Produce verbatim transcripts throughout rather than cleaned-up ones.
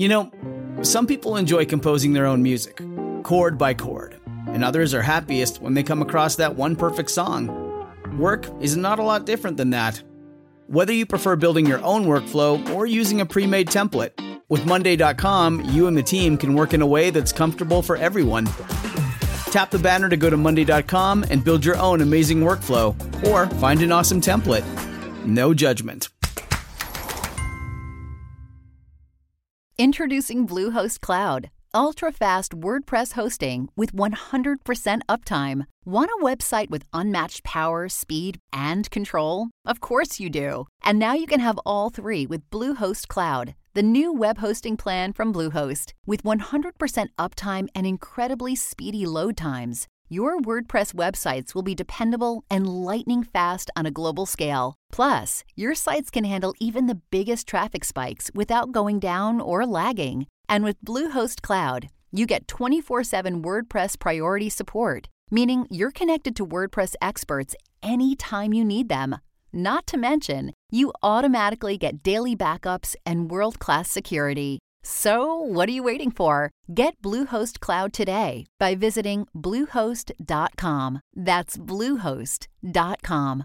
You know, some people enjoy composing their own music, chord by chord, and others are happiest when they come across that one perfect song. Work is not a lot different than that. Whether you prefer building your own workflow or using a pre-made template, with Monday dot com, you and the team can work in a way that's comfortable for everyone. Tap the banner to go to Monday dot com and build your own amazing workflow, or find an awesome template. No judgment. Introducing Bluehost Cloud, ultra-fast WordPress hosting with one hundred percent uptime. Want a website with unmatched power, speed, and control? Of course you do. And now you can have all three with Bluehost Cloud, the new web hosting plan from Bluehost. With one hundred percent uptime and incredibly speedy load times, your WordPress websites will be dependable and lightning fast on a global scale. Plus, your sites can handle even the biggest traffic spikes without going down or lagging. And with Bluehost Cloud, you get twenty-four seven WordPress priority support, meaning you're connected to WordPress experts anytime you need them. Not to mention, you automatically get daily backups and world-class security. So, what are you waiting for? Get Bluehost Cloud today by visiting bluehost dot com. That's bluehost dot com.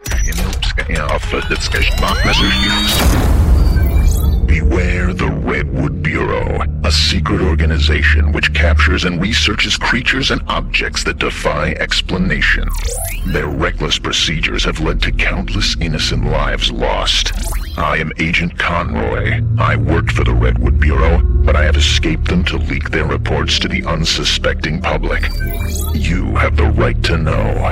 Beware the Redwood Bureau, a secret organization which captures and researches creatures and objects that defy explanation. Their reckless procedures have led to countless innocent lives lost. I am Agent Conroy. I worked for the Redwood Bureau, but I have escaped them to leak their reports to the unsuspecting public. You have the right to know.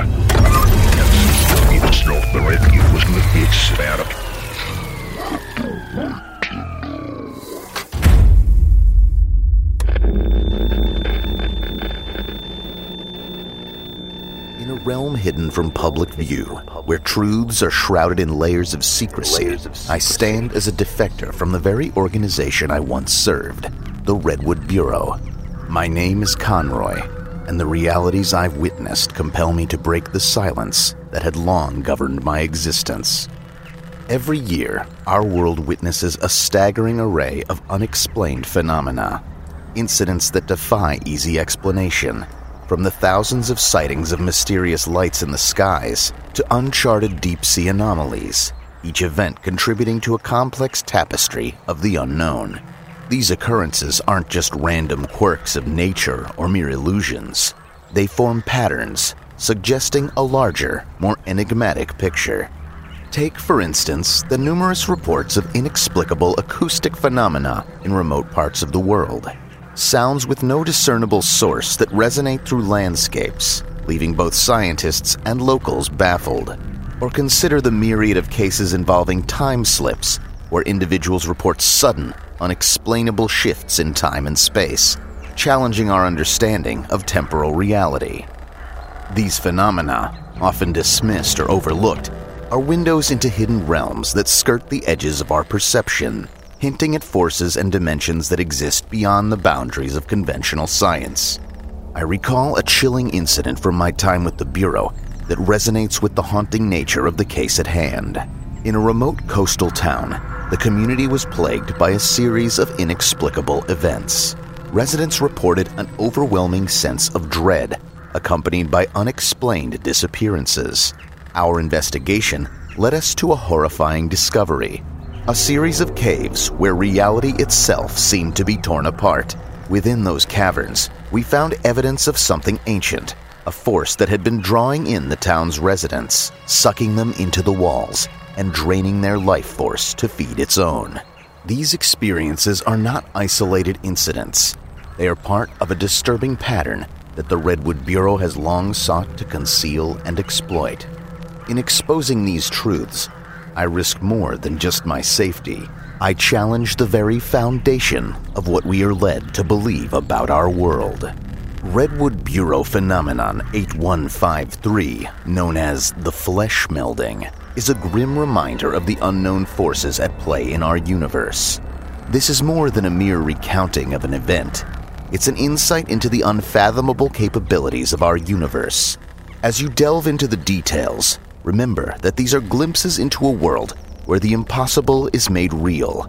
In a realm hidden from public view, where truths are shrouded in layers of secrecy, layers of secrecy, I stand as a defector from the very organization I once served, the Redwood Bureau. My name is Conroy, and the realities I've witnessed compel me to break the silence that had long governed my existence. Every year, our world witnesses a staggering array of unexplained phenomena, incidents that defy easy explanation. From the thousands of sightings of mysterious lights in the skies to uncharted deep-sea anomalies, each event contributing to a complex tapestry of the unknown. These occurrences aren't just random quirks of nature or mere illusions. They form patterns, suggesting a larger, more enigmatic picture. Take, for instance, the numerous reports of inexplicable acoustic phenomena in remote parts of the world. Sounds with no discernible source that resonate through landscapes, leaving both scientists and locals baffled. Or consider the myriad of cases involving time slips, where individuals report sudden, unexplainable shifts in time and space, challenging our understanding of temporal reality. These phenomena, often dismissed or overlooked, are windows into hidden realms that skirt the edges of our perception, hinting at forces and dimensions that exist beyond the boundaries of conventional science. I recall a chilling incident from my time with the Bureau that resonates with the haunting nature of the case at hand. In a remote coastal town, the community was plagued by a series of inexplicable events. Residents reported an overwhelming sense of dread, accompanied by unexplained disappearances. Our investigation led us to a horrifying discovery. A series of caves where reality itself seemed to be torn apart. Within those caverns, we found evidence of something ancient, a force that had been drawing in the town's residents, sucking them into the walls, and draining their life force to feed its own. These experiences are not isolated incidents. They are part of a disturbing pattern that the Redwood Bureau has long sought to conceal and exploit. In exposing these truths, I risk more than just my safety. I challenge the very foundation of what we are led to believe about our world. Redwood Bureau Phenomenon eight one five three, known as the flesh melding, is a grim reminder of the unknown forces at play in our universe. This is more than a mere recounting of an event. It's an insight into the unfathomable capabilities of our universe. As you delve into the details, remember that these are glimpses into a world where the impossible is made real,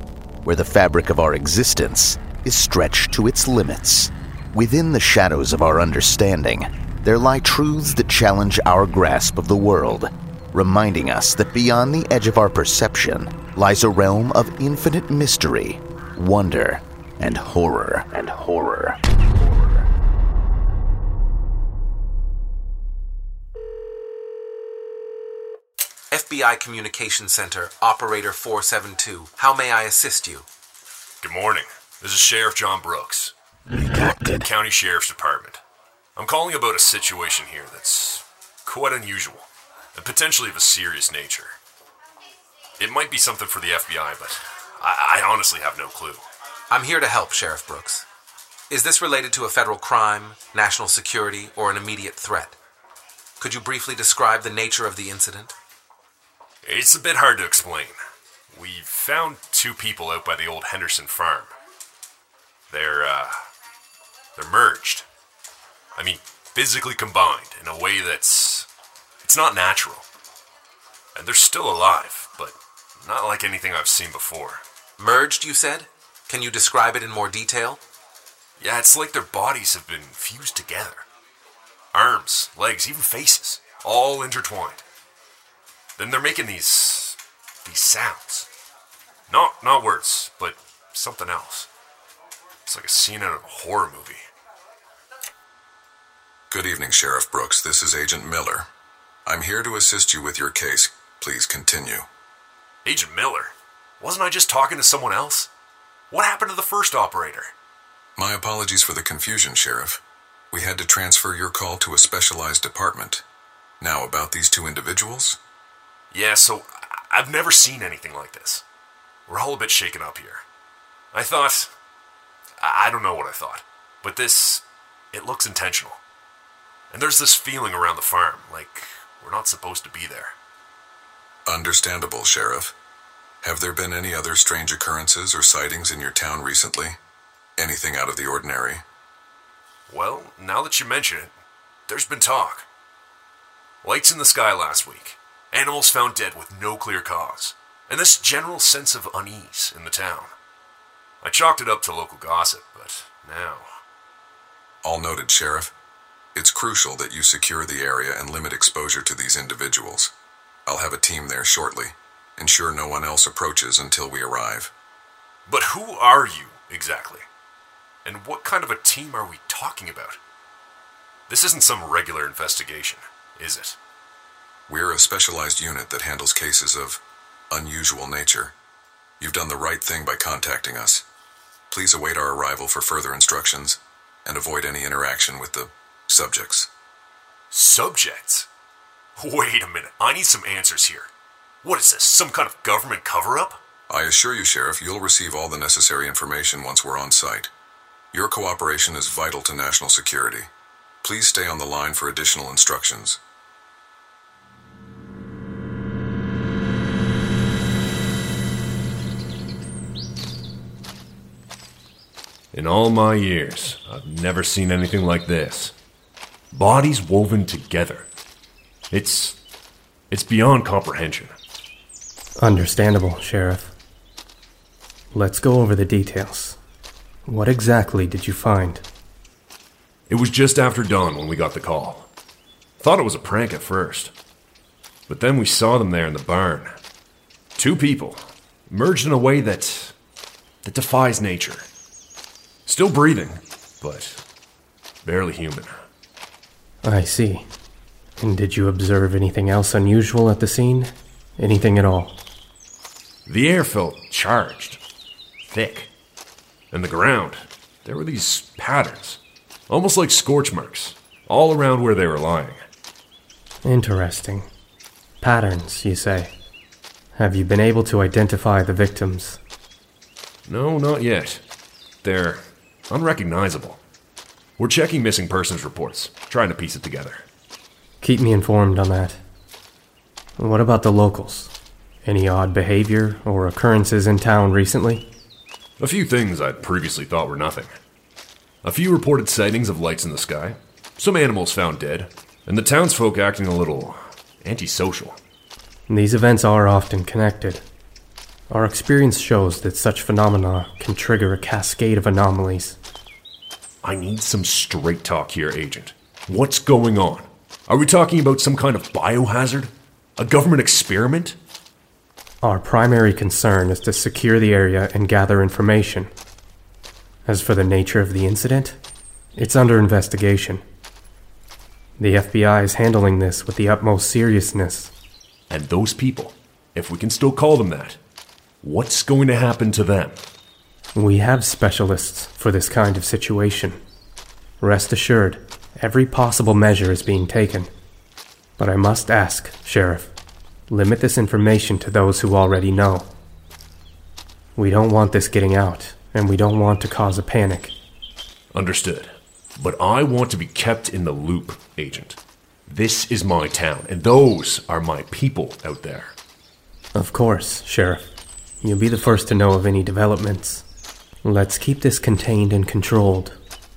where the fabric of our existence is stretched to its limits. Within the shadows of our understanding, there lie truths that challenge our grasp of the world, reminding us that beyond the edge of our perception lies a realm of infinite mystery, wonder, and horror. And horror. F B I Communications Center, Operator four seven two. How may I assist you? Good morning. This is Sheriff John Brooks. Redacted. County Sheriff's Department. I'm calling about a situation here that's quite unusual and potentially of a serious nature. It might be something for the F B I, but I, I honestly have no clue. I'm here to help, Sheriff Brooks. Is this related to a federal crime, national security, or an immediate threat? Could you briefly describe the nature of the incident? It's a bit hard to explain. We found two people out by the old Henderson farm. They're, uh, they're merged. I mean, physically combined in a way that's, it's not natural. And they're still alive, but not like anything I've seen before. Merged, you said? Can you describe it in more detail? Yeah, it's like their bodies have been fused together. Arms, legs, even faces, all intertwined. Then they're making these, these sounds. Not, not words, but something else. It's like a scene out of a horror movie. Good evening, Sheriff Brooks. This is Agent Miller. I'm here to assist you with your case. Please continue. Agent Miller? Wasn't I just talking to someone else? What happened to the first operator? My apologies for the confusion, Sheriff. We had to transfer your call to a specialized department. Now, about these two individuals? Yeah, so I've never seen anything like this. We're all a bit shaken up here. I thought... I don't know what I thought, but this... it looks intentional. And there's this feeling around the farm, like we're not supposed to be there. Understandable, Sheriff. Have there been any other strange occurrences or sightings in your town recently? Anything out of the ordinary? Well, now that you mention it, there's been talk. Lights in the sky last week. Animals found dead with no clear cause. And this general sense of unease in the town. I chalked it up to local gossip, but now... All noted, Sheriff. It's crucial that you secure the area and limit exposure to these individuals. I'll have a team there shortly. Ensure no one else approaches until we arrive. But who are you, exactly? And what kind of a team are we talking about? This isn't some regular investigation, is it? We're a specialized unit that handles cases of unusual nature. You've done the right thing by contacting us. Please await our arrival for further instructions and avoid any interaction with the subjects. Subjects? Wait a minute, I need some answers here. What is this, some kind of government cover-up? I assure you, Sheriff, you'll receive all the necessary information once we're on site. Your cooperation is vital to national security. Please stay on the line for additional instructions. In all my years, I've never seen anything like this. Bodies woven together. It's... it's beyond comprehension. Understandable, Sheriff. Let's go over the details. What exactly did you find? It was just after dawn when we got the call. Thought it was a prank at first. But then we saw them there in the barn. Two people, merged in a way that... that defies nature. Still breathing, but barely human. I see. And did you observe anything else unusual at the scene? Anything at all? The air felt charged, thick. And the ground, there were these patterns, almost like scorch marks, all around where they were lying. Interesting. Patterns, you say? Have you been able to identify the victims? No, not yet. They're unrecognizable. We're checking missing persons reports, trying to piece it together. Keep me informed on that. What about the locals? Any odd behavior or occurrences in town recently? A few things I'd previously thought were nothing. A few reported sightings of lights in the sky, some animals found dead, and the townsfolk acting a little antisocial. These events are often connected. Our experience shows that such phenomena can trigger a cascade of anomalies. I need some straight talk here, Agent. What's going on? Are we talking about some kind of biohazard? A government experiment? Our primary concern is to secure the area and gather information. As for the nature of the incident, it's under investigation. The F B I is handling this with the utmost seriousness. And those people, if we can still call them that, what's going to happen to them? We have specialists for this kind of situation. Rest assured, every possible measure is being taken. But I must ask, Sheriff, limit this information to those who already know. We don't want this getting out, and we don't want to cause a panic. Understood. But I want to be kept in the loop, Agent. This is my town, and those are my people out there. Of course, Sheriff. You'll be the first to know of any developments. Let's keep this contained and controlled.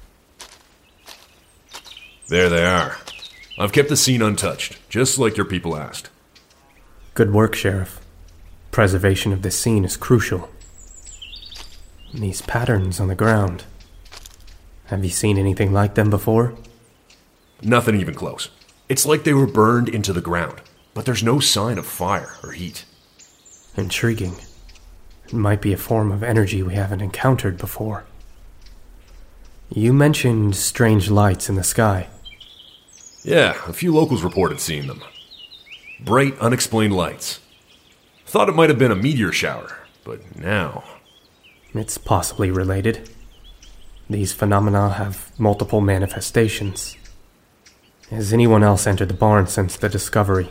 There they are. I've kept the scene untouched, just like your people asked. Good work, Sheriff. Preservation of this scene is crucial. These patterns on the ground. Have you seen anything like them before? Nothing even close. It's like they were burned into the ground, but there's no sign of fire or heat. Intriguing. It might be a form of energy we haven't encountered before. You mentioned strange lights in the sky. Yeah, a few locals reported seeing them. Bright, unexplained lights. Thought it might have been a meteor shower, but now... It's possibly related. These phenomena have multiple manifestations. Has anyone else entered the barn since the discovery?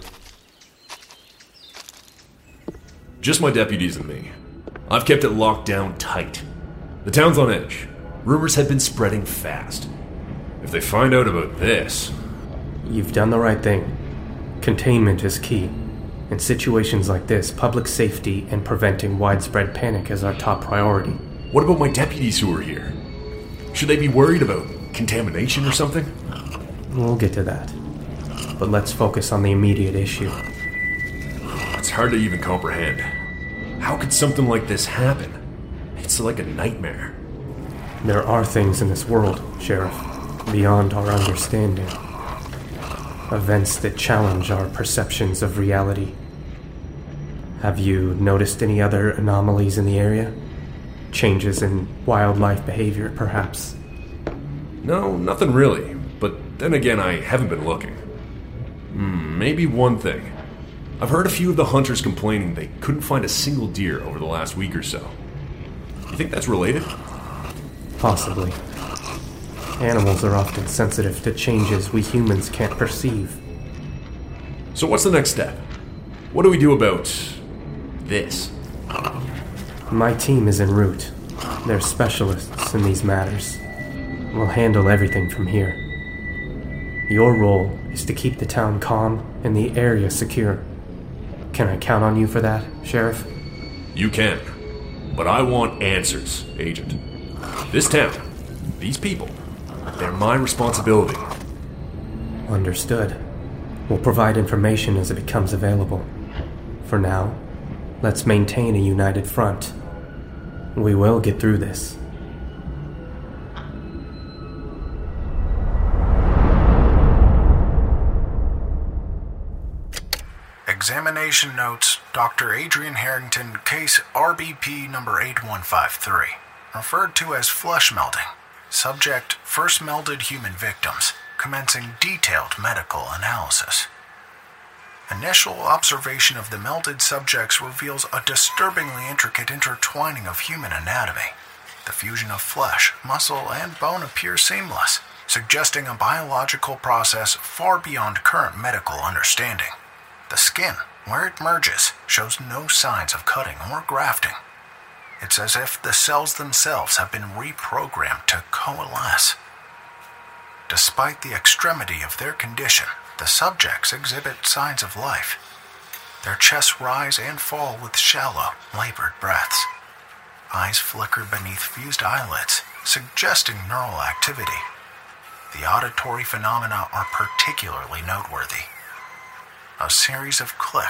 Just my deputies and me. I've kept it locked down tight. The town's on edge. Rumors have been spreading fast. If they find out about this... You've done the right thing. Containment is key. In situations like this, public safety and preventing widespread panic is our top priority. What about my deputies who are here? Should they be worried about contamination or something? We'll get to that. But let's focus on the immediate issue. It's hard to even comprehend. How could something like this happen? It's like a nightmare. There are things in this world, Sheriff, beyond our understanding. Events that challenge our perceptions of reality. Have you noticed any other anomalies in the area? Changes in wildlife behavior, perhaps? No, nothing really. But then again, I haven't been looking. Hmm, maybe one thing. I've heard a few of the hunters complaining they couldn't find a single deer over the last week or so. You think that's related? Possibly. Animals are often sensitive to changes we humans can't perceive. So what's the next step? What do we do about... this? My team is en route. They're specialists in these matters. We'll handle everything from here. Your role is to keep the town calm and the area secure. Can I count on you for that, Sheriff? You can. But I want answers, Agent. This town, these people, they're my responsibility. Understood. We'll provide information as it becomes available. For now, let's maintain a united front. We will get through this. Examination notes, Doctor Adrian Harrington, case R B P number eight one five three, referred to as flesh melding. Subject, first melded human victims, commencing detailed medical analysis. Initial observation of the melded subjects reveals a disturbingly intricate intertwining of human anatomy. The fusion of flesh, muscle, and bone appears seamless, suggesting a biological process far beyond current medical understanding. The skin, where it merges, shows no signs of cutting or grafting. It's as if the cells themselves have been reprogrammed to coalesce. Despite the extremity of their condition, the subjects exhibit signs of life. Their chests rise and fall with shallow, labored breaths. Eyes flicker beneath fused eyelids, suggesting neural activity. The auditory phenomena are particularly noteworthy. A series of clicks,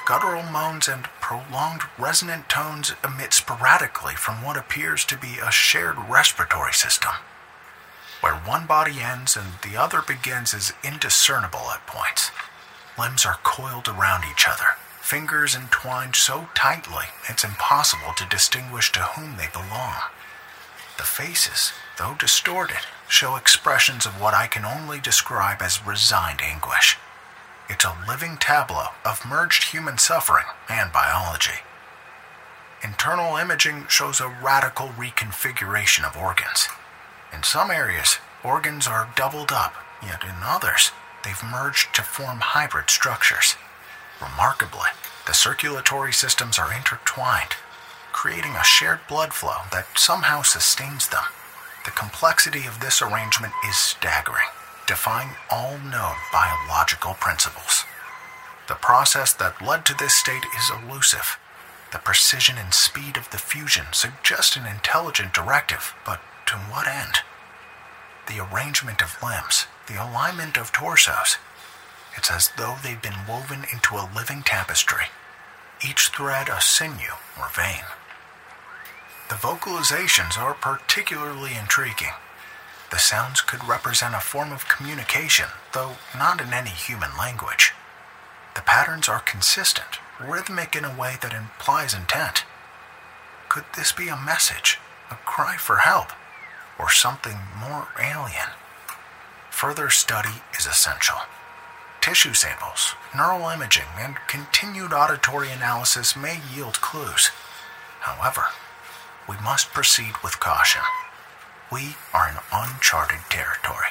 guttural moans and prolonged resonant tones emit sporadically from what appears to be a shared respiratory system. Where one body ends and the other begins is indiscernible at points. Limbs are coiled around each other, fingers entwined so tightly it's impossible to distinguish to whom they belong. The faces, though distorted, show expressions of what I can only describe as resigned anguish. It's a living tableau of merged human suffering and biology. Internal imaging shows a radical reconfiguration of organs. In some areas, organs are doubled up, yet in others, they've merged to form hybrid structures. Remarkably, the circulatory systems are intertwined, creating a shared blood flow that somehow sustains them. The complexity of this arrangement is staggering, defying all known biological principles. The process that led to this state is elusive. The precision and speed of the fusion suggest an intelligent directive, but to what end? The arrangement of limbs, the alignment of torsos. It's as though they've been woven into a living tapestry, each thread a sinew or vein. The vocalizations are particularly intriguing. The sounds could represent a form of communication, though not in any human language. The patterns are consistent, rhythmic in a way that implies intent. Could this be a message, a cry for help, or something more alien? Further study is essential. Tissue samples, neural imaging, and continued auditory analysis may yield clues. However, we must proceed with caution. We are in uncharted territory.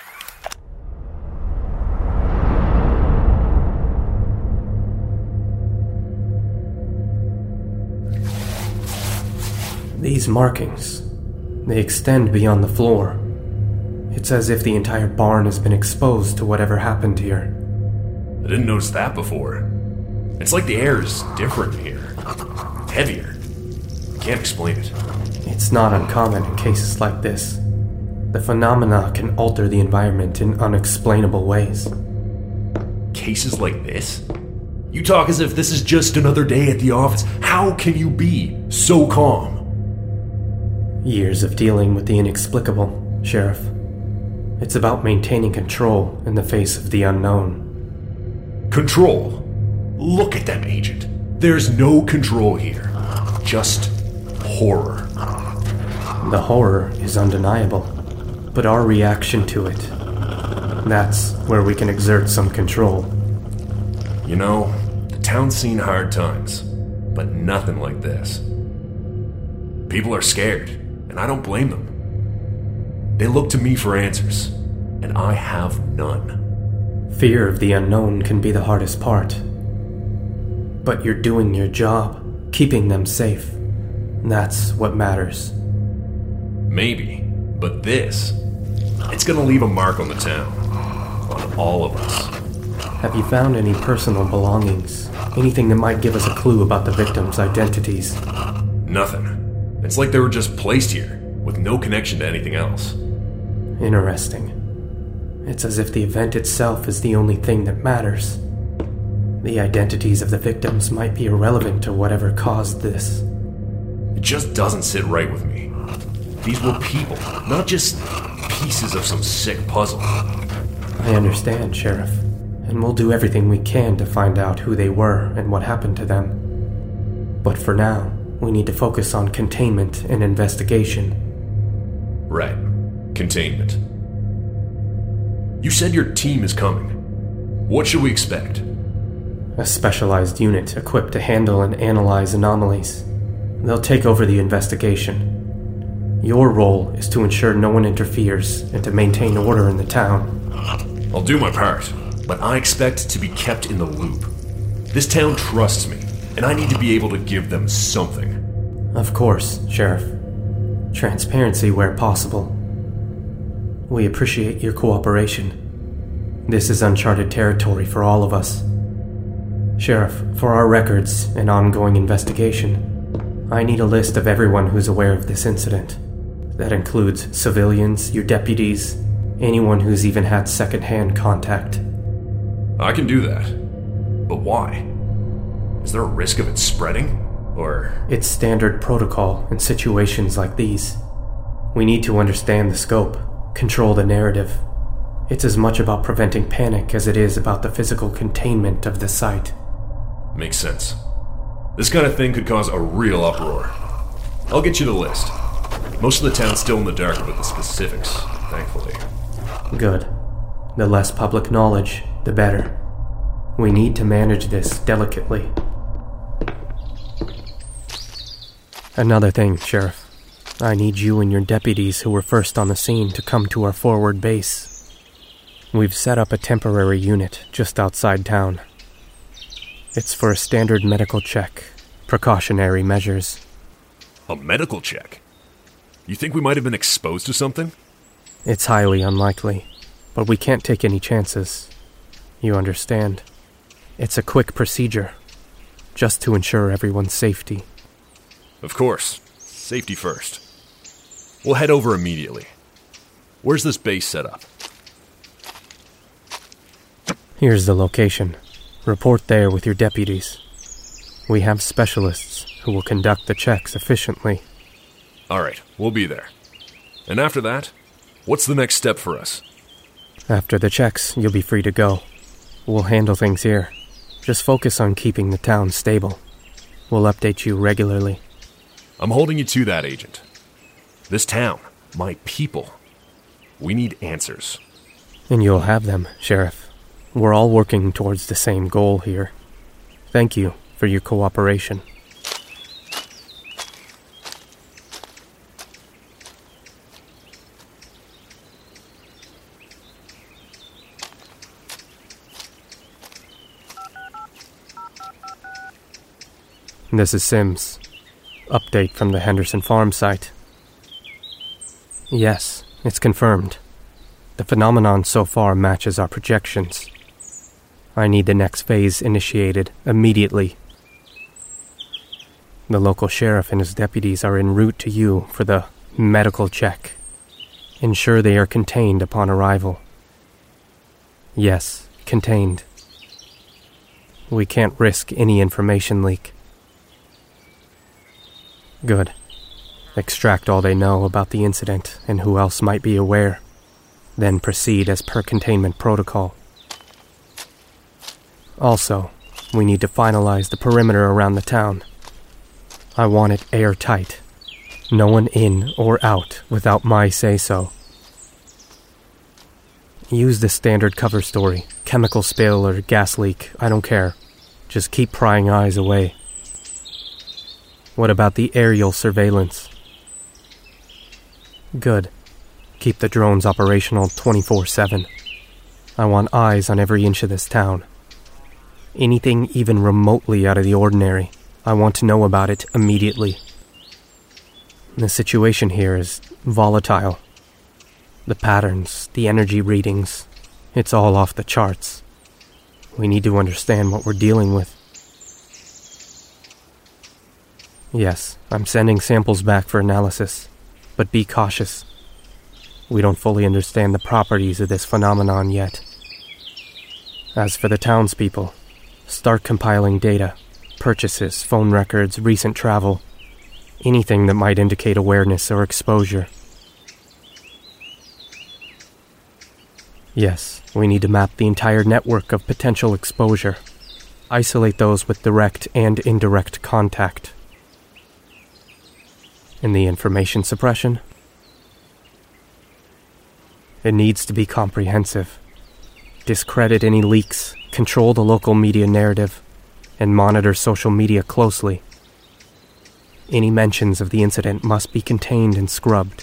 These markings, they extend beyond the floor. It's as if the entire barn has been exposed to whatever happened here. I didn't notice that before. It's like the air is different here. Heavier. Can't explain it. It's not uncommon in cases like this. The phenomena can alter the environment in unexplainable ways. Cases like this? You talk as if this is just another day at the office. How can you be so calm? Years of dealing with the inexplicable, Sheriff. It's about maintaining control in the face of the unknown. Control? Look at them, Agent. There's no control here. Just horror. The horror is undeniable, but our reaction to it, that's where we can exert some control. You know, the town's seen hard times, but nothing like this. People are scared, and I don't blame them. They look to me for answers, and I have none. Fear of the unknown can be the hardest part. But you're doing your job, keeping them safe. That's what matters. Maybe, but this, it's gonna leave a mark on the town. On all of us. Have you found any personal belongings? Anything that might give us a clue about the victims' identities? Nothing. It's like they were just placed here, with no connection to anything else. Interesting. It's as if the event itself is the only thing that matters. The identities of the victims might be irrelevant to whatever caused this. It just doesn't sit right with me. These were people, not just pieces of some sick puzzle. I understand, Sheriff, and we'll do everything we can to find out who they were and what happened to them. But for now, we need to focus on containment and investigation. Right. Containment. You said your team is coming. What should we expect? A specialized unit equipped to handle and analyze anomalies. They'll take over the investigation. Your role is to ensure no one interferes and to maintain order in the town. I'll do my part, but I expect to be kept in the loop. This town trusts me, and I need to be able to give them something. Of course, Sheriff. Transparency where possible. We appreciate your cooperation. This is uncharted territory for all of us. Sheriff, for our records and ongoing investigation, I need a list of everyone who's aware of this incident. That includes civilians, your deputies, anyone who's even had second-hand contact. I can do that. But why? Is there a risk of it spreading? Or... It's standard protocol in situations like these. We need to understand the scope, control the narrative. It's as much about preventing panic as it is about the physical containment of the site. Makes sense. This kind of thing could cause a real uproar. I'll get you the list. Most of the town's still in the dark about the specifics, thankfully. Good. The less public knowledge, the better. We need to manage this delicately. Another thing, Sheriff. I need you and your deputies who were first on the scene to come to our forward base. We've set up a temporary unit just outside town. It's for a standard medical check, precautionary measures. A medical check? You think we might have been exposed to something? It's highly unlikely, but we can't take any chances. You understand? It's a quick procedure, just to ensure everyone's safety. Of course. Safety first. We'll head over immediately. Where's this base set up? Here's the location. Report there with your deputies. We have specialists who will conduct the checks efficiently. All right, we'll be there. And after that, what's the next step for us? After the checks, you'll be free to go. We'll handle things here. Just focus on keeping the town stable. We'll update you regularly. I'm holding you to that, Agent. This town, my people, we need answers. And you'll have them, Sheriff. We're all working towards the same goal here. Thank you for your cooperation. This is Sims. Update from the Henderson Farm site. Yes, it's confirmed. The phenomenon so far matches our projections. I need the next phase initiated immediately. The local sheriff and his deputies are en route to you for the medical check. Ensure they are contained upon arrival. Yes, contained. We can't risk any information leak. Good. Extract all they know about the incident and who else might be aware. Then proceed as per containment protocol. Also, we need to finalize the perimeter around the town. I want it airtight. No one in or out without my say-so. Use the standard cover story. Chemical spill or gas leak, I don't care. Just keep prying eyes away. What about the aerial surveillance? Good. Keep the drones operational twenty-four seven. I want eyes on every inch of this town. Anything even remotely out of the ordinary, I want to know about it immediately. The situation here is volatile. The patterns, the energy readings, it's all off the charts. We need to understand what we're dealing with. Yes, I'm sending samples back for analysis, but be cautious. We don't fully understand the properties of this phenomenon yet. As for the townspeople, start compiling data, purchases, phone records, recent travel, anything that might indicate awareness or exposure. Yes, we need to map the entire network of potential exposure. Isolate those with direct and indirect contact. In the information suppression, it needs to be comprehensive. Discredit any leaks, control the local media narrative, and monitor social media closely. Any mentions of the incident must be contained and scrubbed.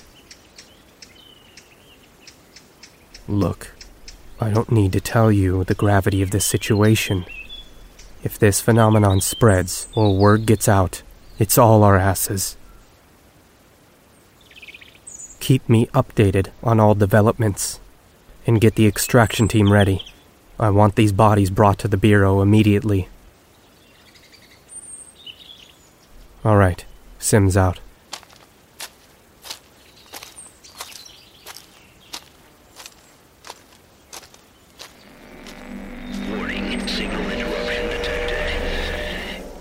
Look, I don't need to tell you the gravity of this situation. If this phenomenon spreads or word gets out, it's all our asses. Keep me updated on all developments, and get the extraction team ready. I want these bodies brought to the Bureau immediately. All right, Sims out. Warning, signal interruption detected.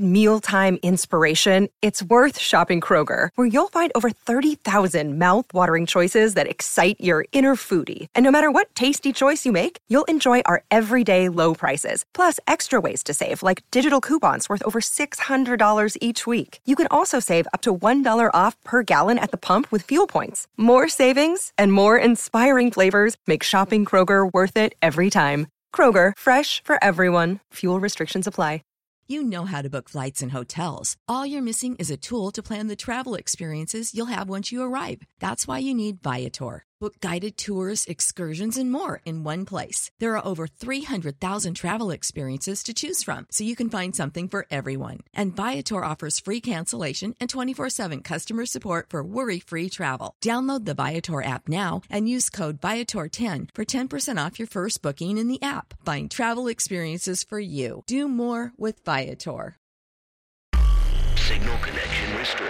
mealtime inspiration, it's worth shopping Kroger, where you'll find over thirty thousand mouth-watering choices that excite your inner foodie. And no matter what tasty choice you make, you'll enjoy our everyday low prices, plus extra ways to save, like digital coupons worth over six hundred dollars each week. You can also save up to one dollar off per gallon at the pump with fuel points. More savings and more inspiring flavors make shopping Kroger worth it every time. Kroger, fresh for everyone. Fuel restrictions apply. You know how to book flights and hotels. All you're missing is a tool to plan the travel experiences you'll have once you arrive. That's why you need Viator. Book guided tours, excursions, and more in one place. There are over three hundred thousand travel experiences to choose from, so you can find something for everyone. And Viator offers free cancellation and twenty-four seven customer support for worry-free travel. Download the Viator app now and use code Viator ten for ten percent off your first booking in the app. Find travel experiences for you. Do more with Viator. Signal connection restored.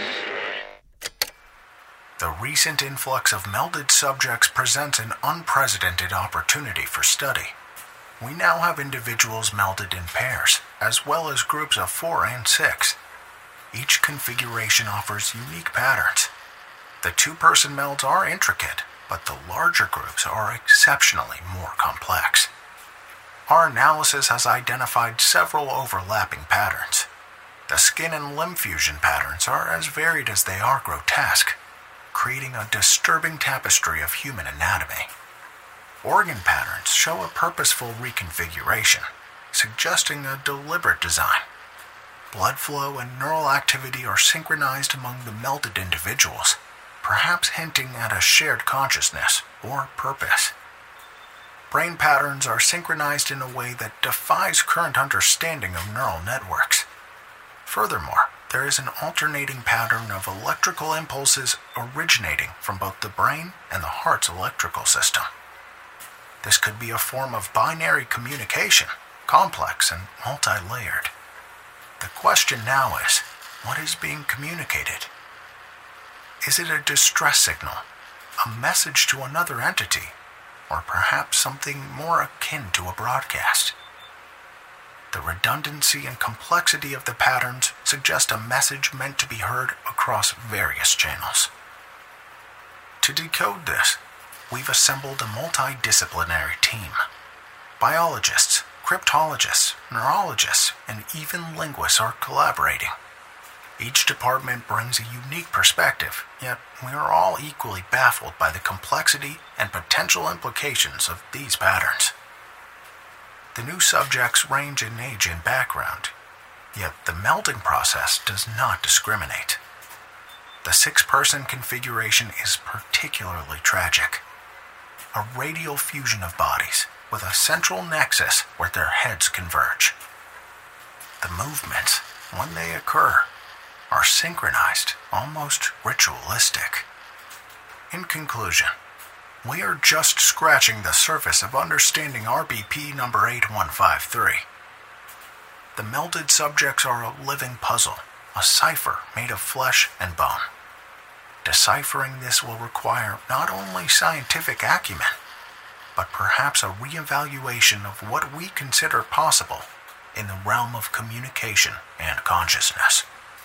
The recent influx of melded subjects presents an unprecedented opportunity for study. We now have individuals melded in pairs, as well as groups of four and six. Each configuration offers unique patterns. The two-person melds are intricate, but the larger groups are exceptionally more complex. Our analysis has identified several overlapping patterns. The skin and limb fusion patterns are as varied as they are grotesque, creating a disturbing tapestry of human anatomy. Organ patterns show a purposeful reconfiguration, suggesting a deliberate design. Blood flow and neural activity are synchronized among the melded individuals, perhaps hinting at a shared consciousness or purpose. Brain patterns are synchronized in a way that defies current understanding of neural networks. Furthermore, there is an alternating pattern of electrical impulses originating from both the brain and the heart's electrical system. This could be a form of binary communication, complex and multi-layered. The question now is, what is being communicated? Is it a distress signal, a message to another entity, or perhaps something more akin to a broadcast? The redundancy and complexity of the patterns suggest a message meant to be heard across various channels. To decode this, we've assembled a multidisciplinary team. Biologists, cryptologists, neurologists, and even linguists are collaborating. Each department brings a unique perspective, yet we are all equally baffled by the complexity and potential implications of these patterns. The new subjects range in age and background, yet the melding process does not discriminate. The six-person configuration is particularly tragic. A radial fusion of bodies with a central nexus where their heads converge. The movements, when they occur, are synchronized, almost ritualistic. In conclusion, we are just scratching the surface of understanding R B P number eight one five three. The melded subjects are a living puzzle, a cipher made of flesh and bone. Deciphering this will require not only scientific acumen, but perhaps a reevaluation of what we consider possible in the realm of communication and consciousness.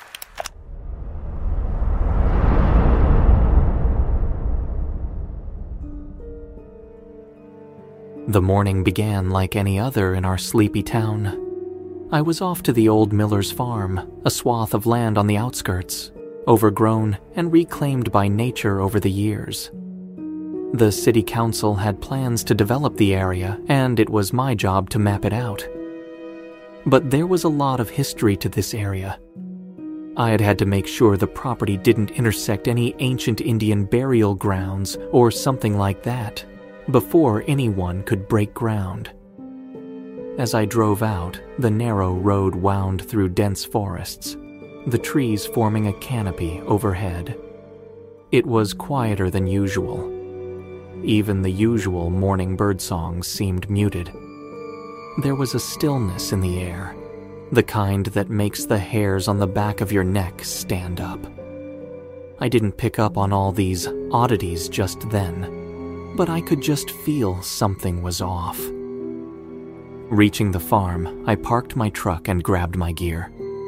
The morning began like any other in our sleepy town. I was off to the old miller's farm, a swath of land on the outskirts, overgrown and reclaimed by nature over the years. The city council had plans to develop the area, and it was my job to map it out. But there was a lot of history to this area. I had had to make sure the property didn't intersect any ancient Indian burial grounds or something like that before anyone could break ground. As I drove out, the narrow road wound through dense forests, the trees forming a canopy overhead. It was quieter than usual. Even the usual morning birdsongs seemed muted. There was a stillness in the air, the kind that makes the hairs on the back of your neck stand up. I didn't pick up on all these oddities just then, but I could just feel something was off. Reaching the farm, I parked my truck and grabbed my gear.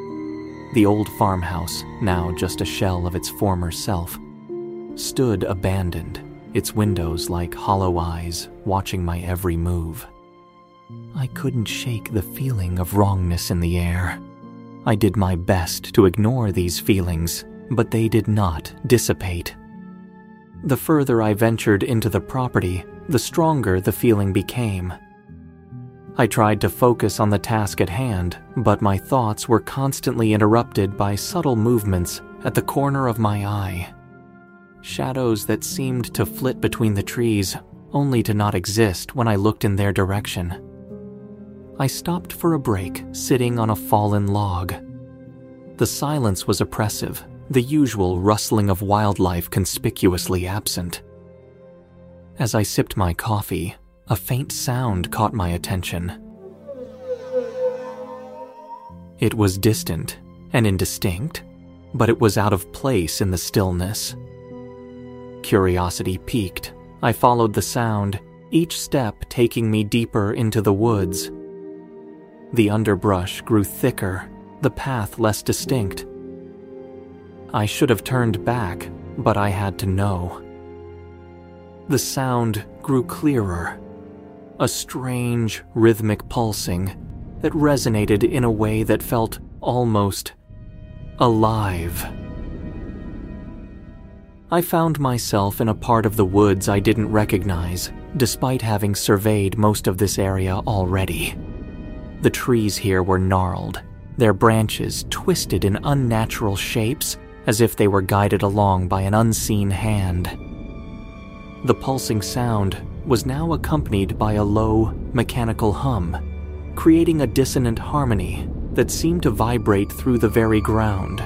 The old farmhouse, now just a shell of its former self, stood abandoned, its windows like hollow eyes watching my every move. I couldn't shake the feeling of wrongness in the air. I did my best to ignore these feelings, but they did not dissipate. The further I ventured into the property, the stronger the feeling became. I tried to focus on the task at hand, but my thoughts were constantly interrupted by subtle movements at the corner of my eye. Shadows that seemed to flit between the trees, only to not exist when I looked in their direction. I stopped for a break, sitting on a fallen log. The silence was oppressive, the usual rustling of wildlife conspicuously absent. As I sipped my coffee, a faint sound caught my attention. It was distant and indistinct, but it was out of place in the stillness. Curiosity piqued. I followed the sound, each step taking me deeper into the woods. The underbrush grew thicker, the path less distinct. I should have turned back, but I had to know. The sound grew clearer, a strange, rhythmic pulsing that resonated in a way that felt almost alive. I found myself in a part of the woods I didn't recognize, despite having surveyed most of this area already. The trees here were gnarled, their branches twisted in unnatural shapes as if they were guided along by an unseen hand. The pulsing sound was now accompanied by a low, mechanical hum, creating a dissonant harmony that seemed to vibrate through the very ground.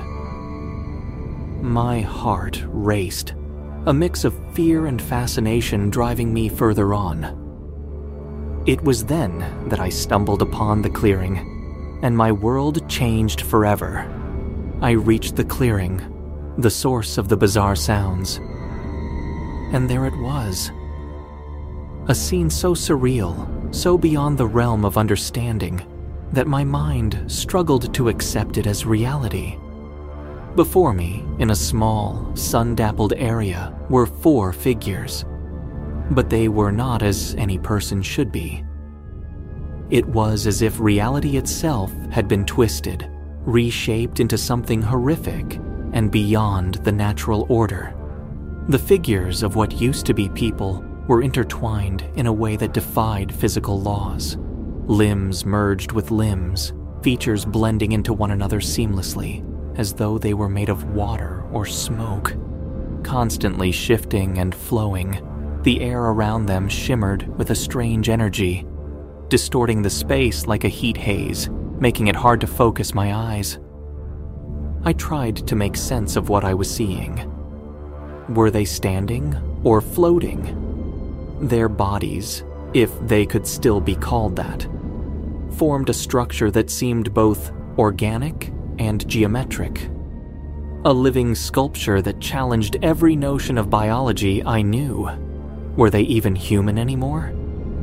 My heart raced, a mix of fear and fascination driving me further on. It was then that I stumbled upon the clearing, and my world changed forever. I reached the clearing, the source of the bizarre sounds. And there it was. A scene so surreal, so beyond the realm of understanding, that my mind struggled to accept it as reality. Before me, in a small, sun-dappled area, were four figures. But they were not as any person should be. It was as if reality itself had been twisted, reshaped into something horrific and beyond the natural order. The figures of what used to be people were intertwined in a way that defied physical laws. Limbs merged with limbs, features blending into one another seamlessly, as though they were made of water or smoke. Constantly shifting and flowing, the air around them shimmered with a strange energy, distorting the space like a heat haze, making it hard to focus my eyes. I tried to make sense of what I was seeing. Were they standing or floating? Their bodies, if they could still be called that, formed a structure that seemed both organic and geometric. A living sculpture that challenged every notion of biology I knew. Were they even human anymore?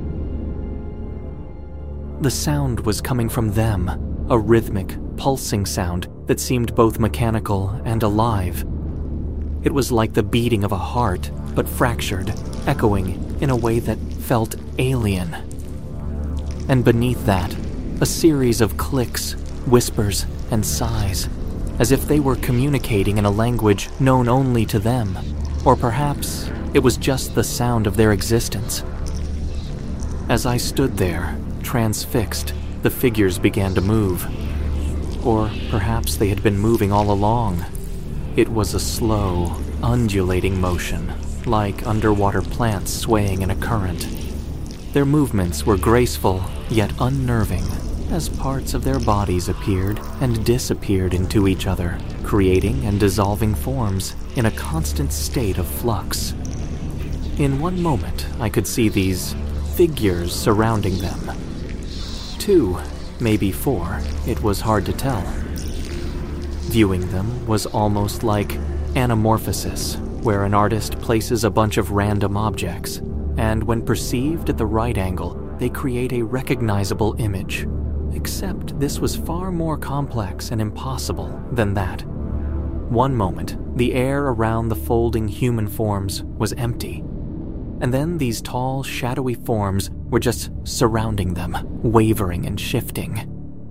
The sound was coming from them, a rhythmic, pulsing sound that seemed both mechanical and alive. It was like the beating of a heart, but fractured, echoing in a way that felt alien. And beneath that, a series of clicks, whispers, and sighs, as if they were communicating in a language known only to them, or perhaps it was just the sound of their existence. As I stood there, transfixed, the figures began to move. Or perhaps they had been moving all along. It was a slow, undulating motion, like underwater plants swaying in a current. Their movements were graceful, yet unnerving, as parts of their bodies appeared and disappeared into each other, creating and dissolving forms in a constant state of flux. In one moment, I could see these figures surrounding them. Two, maybe four, it was hard to tell. Viewing them was almost like anamorphosis, where an artist places a bunch of random objects, and when perceived at the right angle, they create a recognizable image. Except this was far more complex and impossible than that. One moment, the air around the folding human forms was empty. And then these tall, shadowy forms were just surrounding them, wavering and shifting.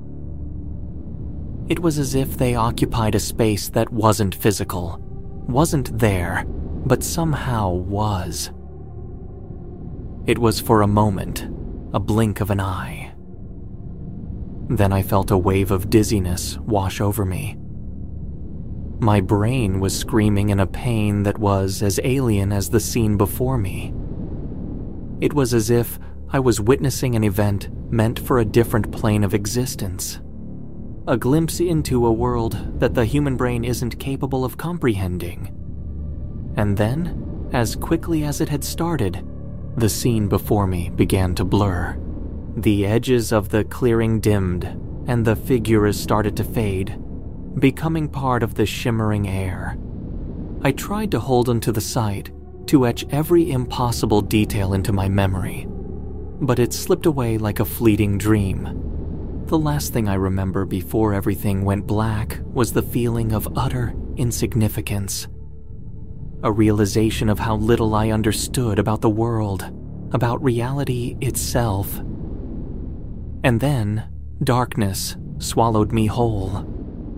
It was as if they occupied a space that wasn't physical, wasn't there, but somehow was. It was for a moment, a blink of an eye. Then I felt a wave of dizziness wash over me. My brain was screaming in a pain that was as alien as the scene before me. It was as if I was witnessing an event meant for a different plane of existence. A glimpse into a world that the human brain isn't capable of comprehending. And then, as quickly as it had started, the scene before me began to blur. The edges of the clearing dimmed, and the figures started to fade, becoming part of the shimmering air. I tried to hold onto the sight, to etch every impossible detail into my memory, but it slipped away like a fleeting dream. The last thing I remember before everything went black was the feeling of utter insignificance. A realization of how little I understood about the world, about reality itself. And then, darkness swallowed me whole.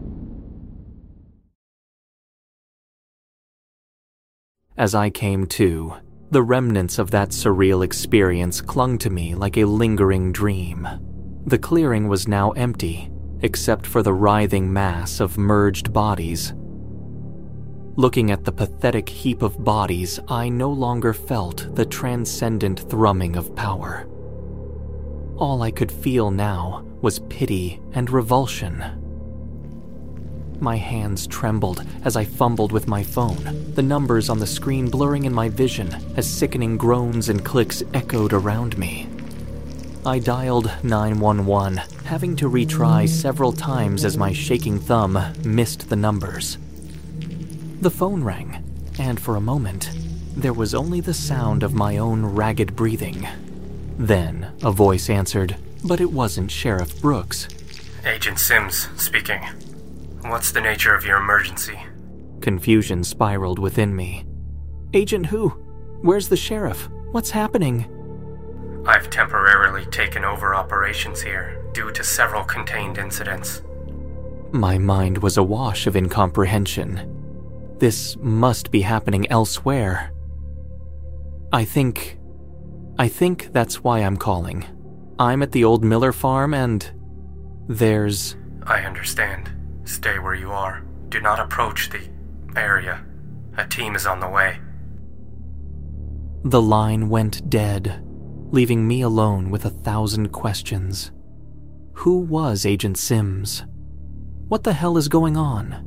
As I came to, the remnants of that surreal experience clung to me like a lingering dream. The clearing was now empty, except for the writhing mass of merged bodies. Looking at the pathetic heap of bodies, I no longer felt the transcendent thrumming of power. All I could feel now was pity and revulsion. My hands trembled as I fumbled with my phone, the numbers on the screen blurring in my vision as sickening groans and clicks echoed around me. I dialed nine one one, having to retry several times as my shaking thumb missed the numbers. The phone rang, and for a moment, there was only the sound of my own ragged breathing. Then a voice answered, but it wasn't Sheriff Brooks. Agent Sims speaking. What's the nature of your emergency? Confusion spiraled within me. Agent who? Where's the sheriff? What's happening? I've temporarily taken over operations here due to several contained incidents. My mind was awash of incomprehension. This must be happening elsewhere. I think... I think that's why I'm calling. I'm at the old Miller farm and... there's... I understand. Stay where you are. Do not approach the area. A team is on the way. The line went dead, leaving me alone with a thousand questions. Who was Agent Sims? What the hell is going on?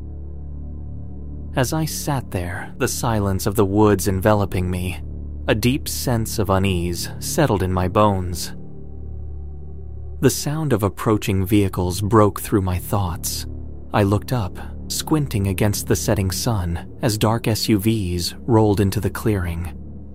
As I sat there, the silence of the woods enveloping me, a deep sense of unease settled in my bones. The sound of approaching vehicles broke through my thoughts. I looked up, squinting against the setting sun as dark S U Vs rolled into the clearing.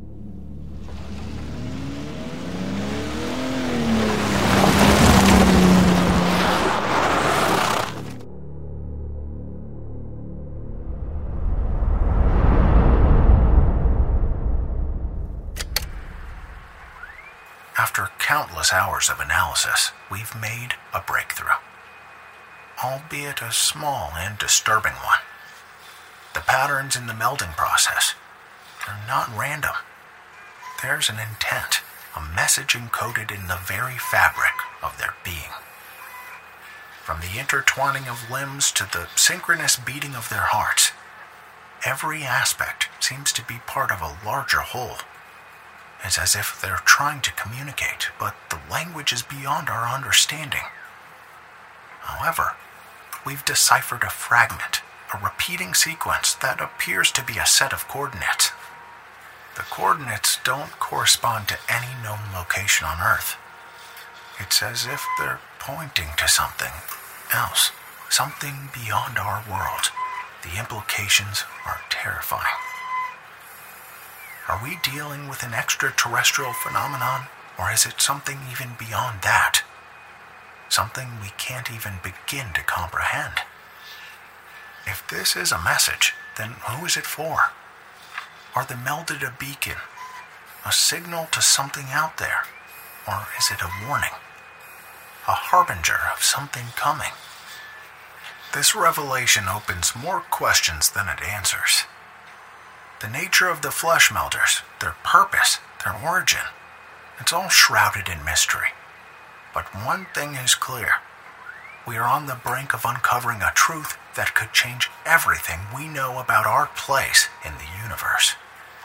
After countless hours of analysis, we've made a breakthrough. Albeit a small and disturbing one. The patterns in the melding process are not random. There's an intent, a message encoded in the very fabric of their being. From the intertwining of limbs to the synchronous beating of their hearts, every aspect seems to be part of a larger whole. It's as if they're trying to communicate, but the language is beyond our understanding. However, we've deciphered a fragment, a repeating sequence that appears to be a set of coordinates. The coordinates don't correspond to any known location on Earth. It's as if they're pointing to something else, something beyond our world. The implications are terrifying. Are we dealing with an extraterrestrial phenomenon, or is it something even beyond that? something we can't even begin to comprehend. If this is a message, then who is it for? Are they melded a beacon, a signal to something out there, or is it a warning, a harbinger of something coming? This revelation opens more questions than it answers. The nature of the flesh melders, their purpose, their origin, it's all shrouded in mystery. But one thing is clear. We are on the brink of uncovering a truth that could change everything we know about our place in the universe.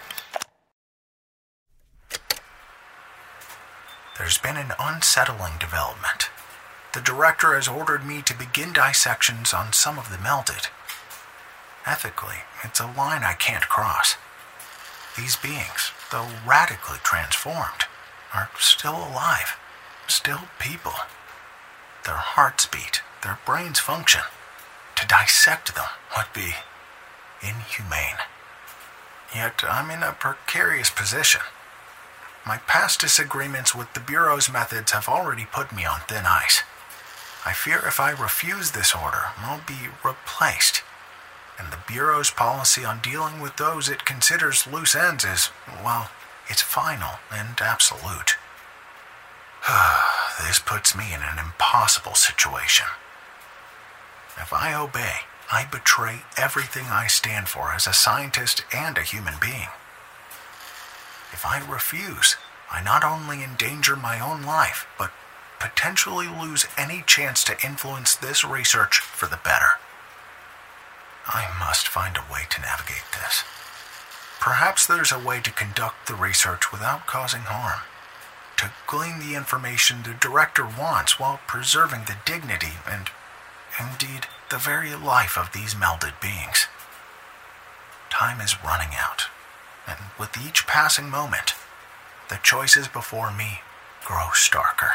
There's been an unsettling development. The director has ordered me to begin dissections on some of the melded. Ethically, it's a line I can't cross. These beings, though radically transformed, are still alive, still people. Their hearts beat, their brains function. To dissect them would be inhumane. Yet I'm in a precarious position. My past disagreements with the Bureau's methods have already put me on thin ice. I fear if I refuse this order, I'll be replaced. And the Bureau's policy on dealing with those it considers loose ends is, well, it's final and absolute. This puts me in an impossible situation. If I obey, I betray everything I stand for as a scientist and a human being. If I refuse, I not only endanger my own life, but potentially lose any chance to influence this research for the better. I must find a way to navigate this. Perhaps there's a way to conduct the research without causing harm, to glean the information the director wants while preserving the dignity and, indeed, the very life of these melded beings. Time is running out, and with each passing moment, the choices before me grow starker.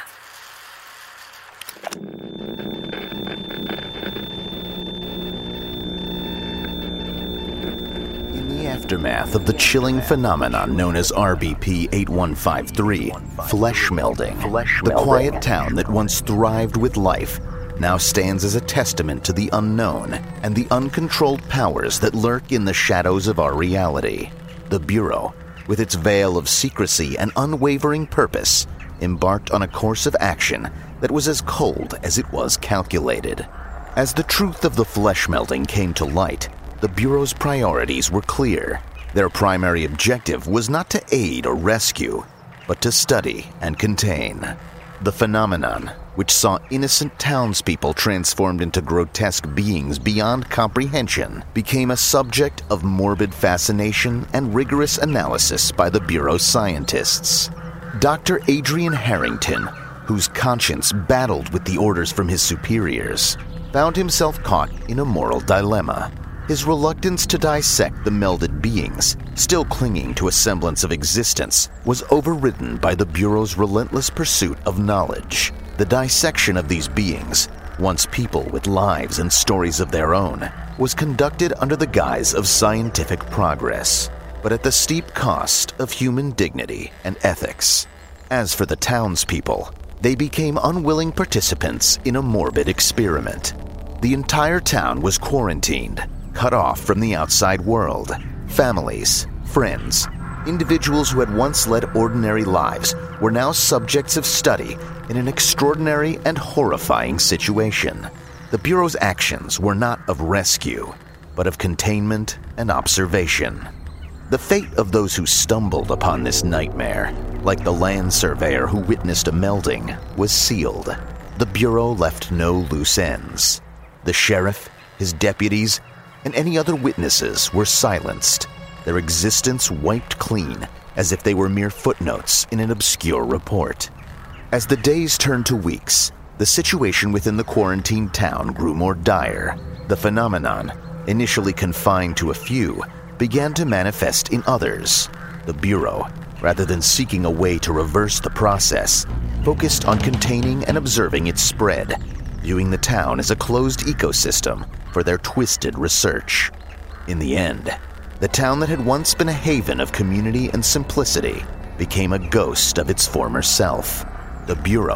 In the aftermath of the chilling phenomenon known as R B P eighty-one fifty-three, flesh melding, the quiet town that once thrived with life now stands as a testament to the unknown and the uncontrolled powers that lurk in the shadows of our reality. The Bureau, with its veil of secrecy and unwavering purpose, embarked on a course of action that was as cold as it was calculated. As the truth of the flesh melding came to light, the Bureau's priorities were clear. Their primary objective was not to aid or rescue, but to study and contain. The phenomenon, which saw innocent townspeople transformed into grotesque beings beyond comprehension, became a subject of morbid fascination and rigorous analysis by the Bureau's scientists. Doctor Adrian Harrington, whose conscience battled with the orders from his superiors, found himself caught in a moral dilemma. His reluctance to dissect the melded beings, still clinging to a semblance of existence, was overridden by the Bureau's relentless pursuit of knowledge. The dissection of these beings, once people with lives and stories of their own, was conducted under the guise of scientific progress, but at the steep cost of human dignity and ethics. As for the townspeople, they became unwilling participants in a morbid experiment. The entire town was quarantined, cut off from the outside world. Families, friends, individuals who had once led ordinary lives were now subjects of study in an extraordinary and horrifying situation. The Bureau's actions were not of rescue, but of containment and observation. The fate of those who stumbled upon this nightmare, like the land surveyor who witnessed a melding, was sealed. The Bureau left no loose ends. The sheriff, his deputies, and any other witnesses were silenced, their existence wiped clean as if they were mere footnotes in an obscure report. As the days turned to weeks, the situation within the quarantined town grew more dire. The phenomenon, initially confined to a few, began to manifest in others. The Bureau, rather than seeking a way to reverse the process, focused on containing and observing its spread, viewing the town as a closed ecosystem for their twisted research. In the end, the town that had once been a haven of community and simplicity became a ghost of its former self. The Bureau,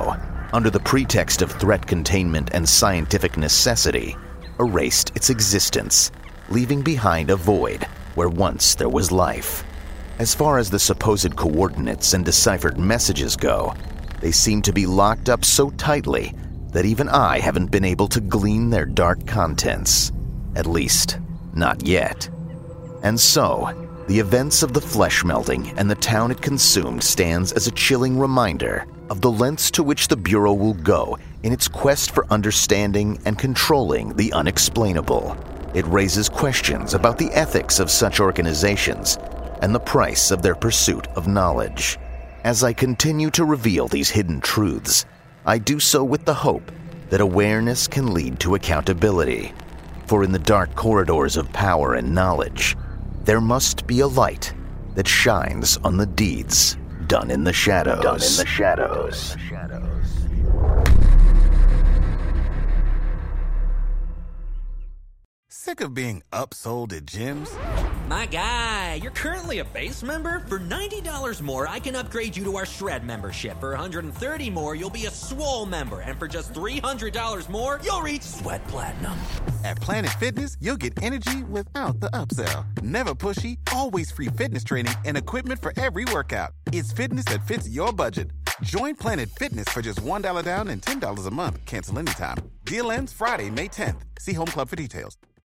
under the pretext of threat containment and scientific necessity, erased its existence, leaving behind a void where once there was life. As far as the supposed coordinates and deciphered messages go, they seem to be locked up so tightly that even I haven't been able to glean their dark contents. At least, not yet. And so, the events of the flesh melting and the town it consumed stands as a chilling reminder of the lengths to which the Bureau will go in its quest for understanding and controlling the unexplainable. It raises questions about the ethics of such organizations and the price of their pursuit of knowledge. As I continue to reveal these hidden truths, I do so with the hope that awareness can lead to accountability. For in the dark corridors of power and knowledge, there must be a light that shines on the deeds done in the shadows. Done in the shadows. Sick of being upsold at gyms? My guy, you're currently a base member? For ninety dollars more, I can upgrade you to our Shred membership. For one hundred thirty dollars more, you'll be a Swole member. And for just three hundred dollars more, you'll reach Sweat Platinum. At Planet Fitness, you'll get energy without the upsell. Never pushy, always free fitness training and equipment for every workout. It's fitness that fits your budget. Join Planet Fitness for just one dollar down and ten dollars a month. Cancel anytime. Deal ends Friday, May tenth. See Home Club for details.